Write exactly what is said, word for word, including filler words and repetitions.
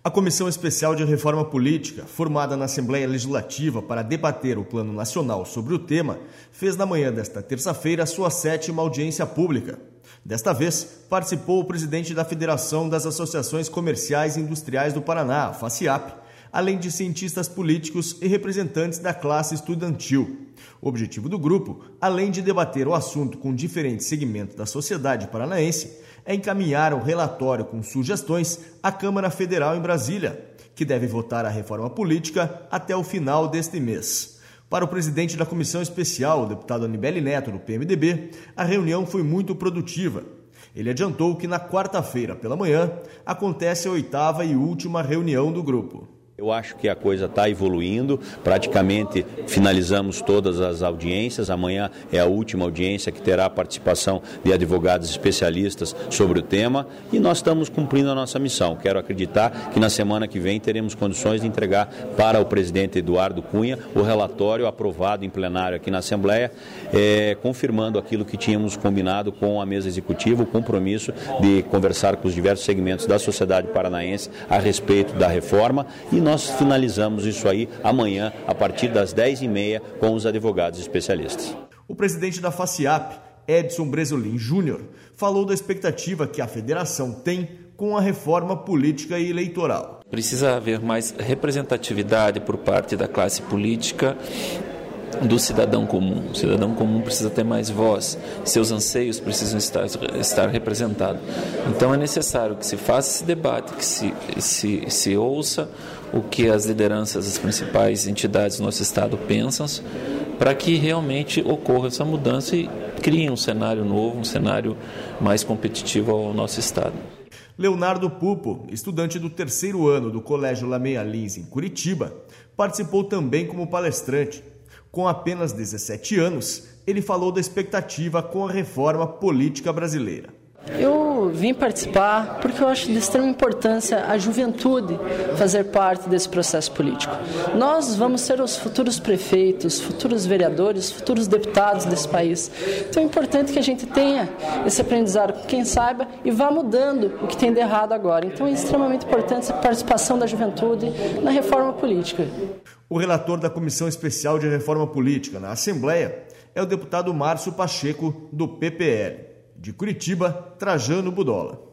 A Comissão Especial de Reforma Política, formada na Assembleia Legislativa para debater o Plano Nacional sobre o tema, fez na manhã desta terça-feira sua sétima audiência pública. Desta vez, participou o presidente da Federação das Associações Comerciais e Industriais do Paraná, a FACIAP, além de cientistas políticos e representantes da classe estudantil. O objetivo do grupo, além de debater o assunto com diferentes segmentos da sociedade paranaense, é encaminhar um relatório com sugestões à Câmara Federal em Brasília, que deve votar a reforma política até o final deste mês. Para o presidente da Comissão Especial, o deputado Anibele Neto, do P M D B, a reunião foi muito produtiva. Ele adiantou que na quarta-feira pela manhã acontece a oitava e última reunião do grupo. Eu acho que a coisa está evoluindo, praticamente finalizamos todas as audiências, amanhã é a última audiência que terá a participação de advogados especialistas sobre o tema e nós estamos cumprindo a nossa missão. Quero acreditar que na semana que vem teremos condições de entregar para o presidente Eduardo Cunha o relatório aprovado em plenário aqui na Assembleia, é, confirmando aquilo que tínhamos combinado com a mesa executiva, o compromisso de conversar com os diversos segmentos da sociedade paranaense a respeito da reforma e nós finalizamos isso aí amanhã, a partir das dez e meia, com os advogados especialistas. O presidente da FACIAP, Edson Bresolin Júnior, falou da expectativa que a federação tem com a reforma política e eleitoral. Precisa haver mais representatividade por parte da classe política do cidadão comum. O cidadão comum precisa ter mais voz, seus anseios precisam estar, estar representados. Então é necessário que se faça esse debate, que se, se, se ouça o que as lideranças das principais entidades do nosso Estado pensam, para que realmente ocorra essa mudança e crie um cenário novo, um cenário mais competitivo ao nosso Estado. Leonardo Pupo, estudante do terceiro ano do Colégio Lameia Lins, em Curitiba, participou também como palestrante. Com apenas dezessete anos, ele falou da expectativa com a reforma política brasileira. Eu vim participar porque eu acho de extrema importância a juventude fazer parte desse processo político. Nós vamos ser os futuros prefeitos, futuros vereadores, futuros deputados desse país. Então é importante que a gente tenha esse aprendizado com quem saiba e vá mudando o que tem de errado agora. Então é extremamente importante essa participação da juventude na reforma política. O relator da Comissão Especial de Reforma Política na Assembleia é o deputado Márcio Pacheco, do P P L. De Curitiba, Trajano Budola.